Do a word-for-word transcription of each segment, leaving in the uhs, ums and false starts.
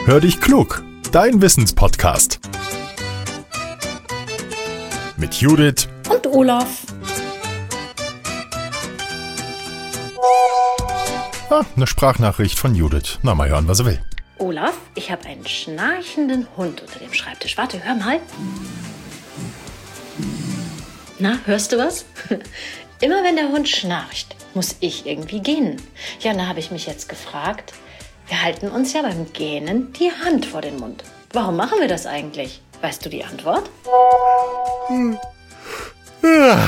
Hör dich klug, dein Wissenspodcast. Mit Judith und Olaf. Ah, eine Sprachnachricht von Judith. Na, mal hören, was er will. Olaf, ich habe einen schnarchenden Hund unter dem Schreibtisch. Warte, hör mal. Na, hörst du was? Immer wenn der Hund schnarcht, muss ich irgendwie gähnen. Ja, und da habe ich mich jetzt gefragt, wir halten uns ja beim Gähnen die Hand vor den Mund. Warum machen wir das eigentlich? Weißt du die Antwort? Hm. Ja.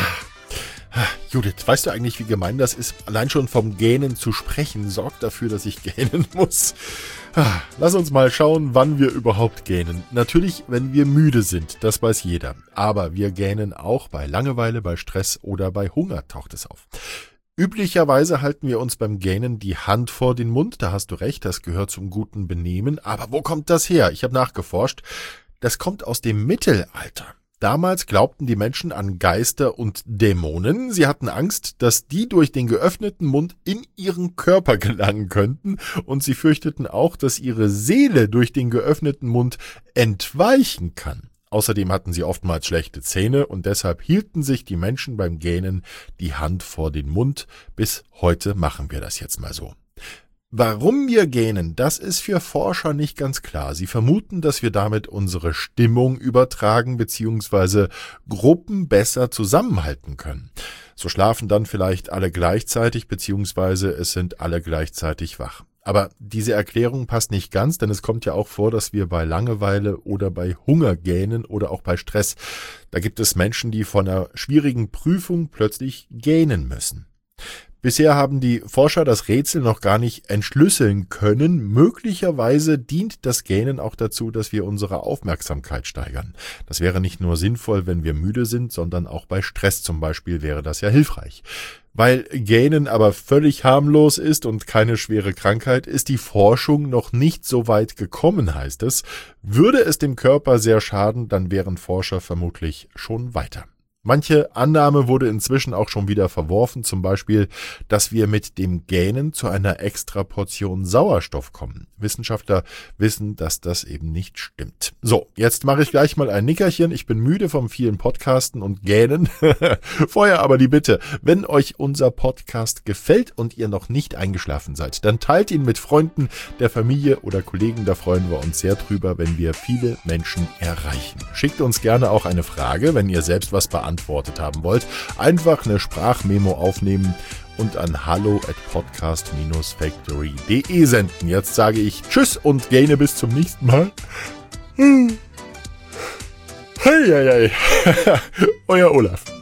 Judith, weißt du eigentlich, wie gemein das ist? Allein schon vom Gähnen zu sprechen sorgt dafür, dass ich gähnen muss. Lass uns mal schauen, wann wir überhaupt gähnen. Natürlich, wenn wir müde sind, das weiß jeder. Aber wir gähnen auch bei Langeweile, bei Stress oder bei Hunger, taucht es auf. Üblicherweise halten wir uns beim Gähnen die Hand vor den Mund. Da hast du recht, das gehört zum guten Benehmen. Aber wo kommt das her? Ich habe nachgeforscht. Das kommt aus dem Mittelalter. Damals glaubten die Menschen an Geister und Dämonen. Sie hatten Angst, dass die durch den geöffneten Mund in ihren Körper gelangen könnten. Und sie fürchteten auch, dass ihre Seele durch den geöffneten Mund entweichen kann. Außerdem hatten sie oftmals schlechte Zähne und deshalb hielten sich die Menschen beim Gähnen die Hand vor den Mund. Bis heute machen wir das jetzt mal so. Warum wir gähnen, das ist für Forscher nicht ganz klar. Sie vermuten, dass wir damit unsere Stimmung übertragen bzw. Gruppen besser zusammenhalten können. So schlafen dann vielleicht alle gleichzeitig bzw. es sind alle gleichzeitig wach. Aber diese Erklärung passt nicht ganz, denn es kommt ja auch vor, dass wir bei Langeweile oder bei Hunger gähnen oder auch bei Stress. Da gibt es Menschen, die von einer schwierigen Prüfung plötzlich gähnen müssen. Bisher haben die Forscher das Rätsel noch gar nicht entschlüsseln können. Möglicherweise dient das Gähnen auch dazu, dass wir unsere Aufmerksamkeit steigern. Das wäre nicht nur sinnvoll, wenn wir müde sind, sondern auch bei Stress zum Beispiel wäre das ja hilfreich. Weil Gähnen aber völlig harmlos ist und keine schwere Krankheit, ist die Forschung noch nicht so weit gekommen, heißt es. Würde es dem Körper sehr schaden, dann wären Forscher vermutlich schon weiter. Manche Annahme wurde inzwischen auch schon wieder verworfen, zum Beispiel, dass wir mit dem Gähnen zu einer extra Portion Sauerstoff kommen. Wissenschaftler wissen, dass das eben nicht stimmt. So, jetzt mache ich gleich mal ein Nickerchen. Ich bin müde vom vielen Podcasten und Gähnen. Vorher aber die Bitte, wenn euch unser Podcast gefällt und ihr noch nicht eingeschlafen seid, dann teilt ihn mit Freunden, der Familie oder Kollegen. Da freuen wir uns sehr drüber, wenn wir viele Menschen erreichen. Schickt uns gerne auch eine Frage, wenn ihr selbst was beantwortet antwortet haben wollt, einfach eine Sprachmemo aufnehmen und an hallo at podcast dash factory punkt de senden. Jetzt sage ich Tschüss und gähne bis zum nächsten Mal. Hm. Hey, hey, hey. Euer Olaf.